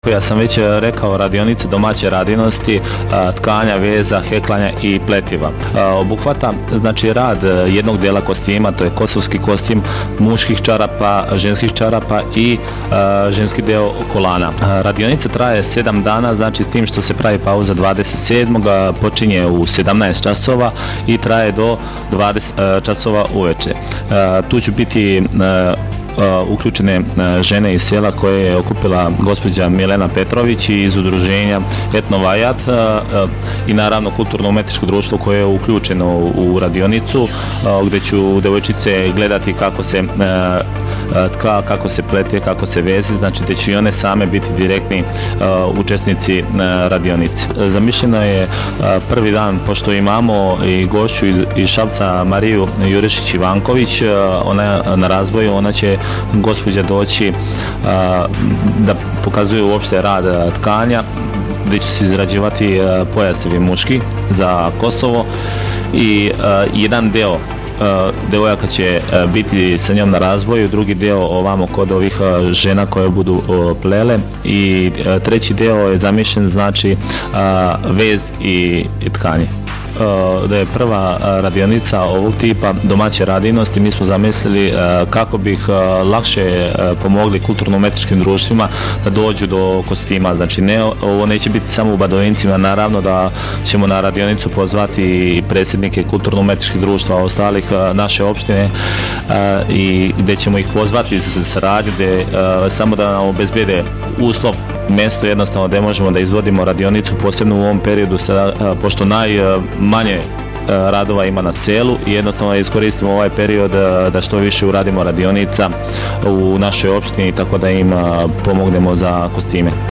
Ja sam već rekao, radionice domaće radinosti, tkanja, veza, heklanja i pletiva. Obuhvata znači rad jednog dijela kostima, to je kosovski kostim, muških čarapa, ženskih čarapa i ženski deo kolana. Radionica traje 7 dana, znači s tim što se pravi pauza 27. počinje u 17 časova i traje do 20 časova uveče. Tu će biti uključene žene iz sela koje je okupila gospođa Milena Petrović iz udruženja Etno Vajat i naravno kulturno-umetničko društvo koje je uključeno u radionicu, gdje ću devojčice gledati kako se tka, kako se plete, kako se veze, znači da će i one same biti direktni učesnici radionice. Zamišljeno je prvi dan, pošto imamo i gošću iz Šapca Mariju Jurešić-Ivanković, ona je na razvoju, ona će gospođa doći da pokazuje uopšte rad tkanja, gdje će se izrađivati pojasevi muški za Kosovo i jedan deo devojaka će biti sa njom na razvoju, drugi deo ovamo kod ovih žena koje budu plele i treći deo je zamišljen znači vez i tkanje. Da je prva radionica ovog tipa domaće radinosti, mi smo zamislili kako bih lakše pomogli kulturno-umetničkim društvima da dođu do kostima. Znači ovo neće biti samo u Badovincima, naravno da ćemo na radionicu pozvati i predsjednike kulturno-umetničkih društva ostalih naše opštine i gdje ćemo ih pozvati za saradnju, samo da nam obezbijede uslov, mjesto jednostavno gdje možemo da izvodimo radionicu, posebno u ovom periodu pošto najmanje radova ima na selu i jednostavno iskoristimo ovaj period da što više uradimo radionica u našoj opštini, tako da im pomognemo za kostime.